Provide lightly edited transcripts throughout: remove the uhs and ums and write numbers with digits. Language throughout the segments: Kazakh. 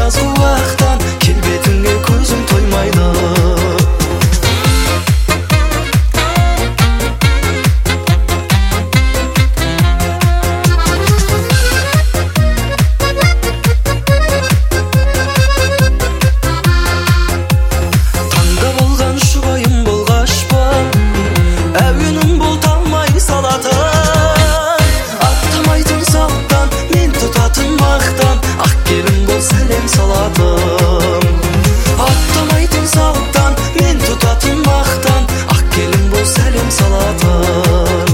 жазғы уақыттан келбетіңе көзім тоймайды. Таңдап алған жұбайым болғаш па, әуенім бол талмай салатын. Аттамайтын салттан, мен тұтатын мақтан, ақ келін бол сәлем салатын. Аттамайтын салттан, мен тұтатын мақтан, ақ келін бол сәлем салатын.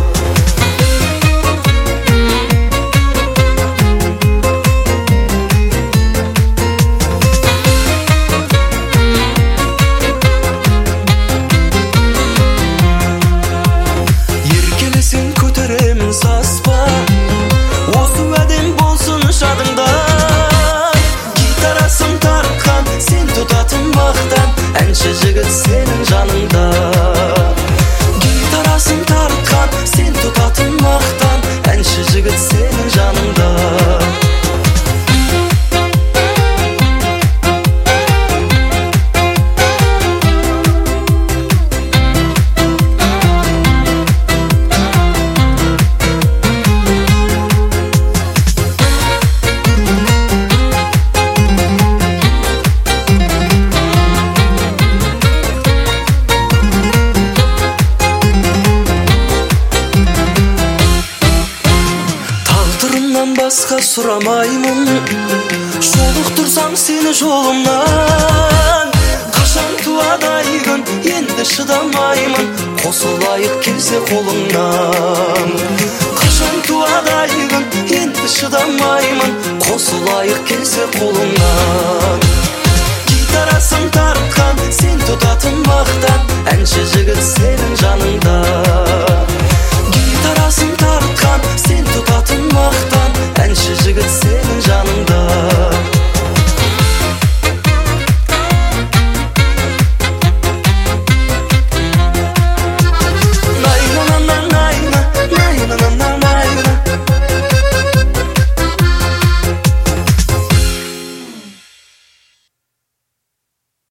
Еркелесең көтеремін саспа, осы уәдем болсын жадыңда. Гитарасың тартқан, сен тұтатын мақтан, әнші жігіт сенің жаныңда. Гитарасың тартқан, сен тұтатын мақтан, әнші жігіт сенің жаныңда. Тағдырымнан басқа сұрамаймын, жолықтырсам сені жолымнан. Қашан туады ай күн, енді шыдамаймын, қосылайық келсе қолыңнан. Қашан туады ай күн, енді шыдамаймын, қосылайық келсе қолыңнан. Гитарасың тартқан, сен тұтатын мақтан, әнші жігіт сенің жаныңда.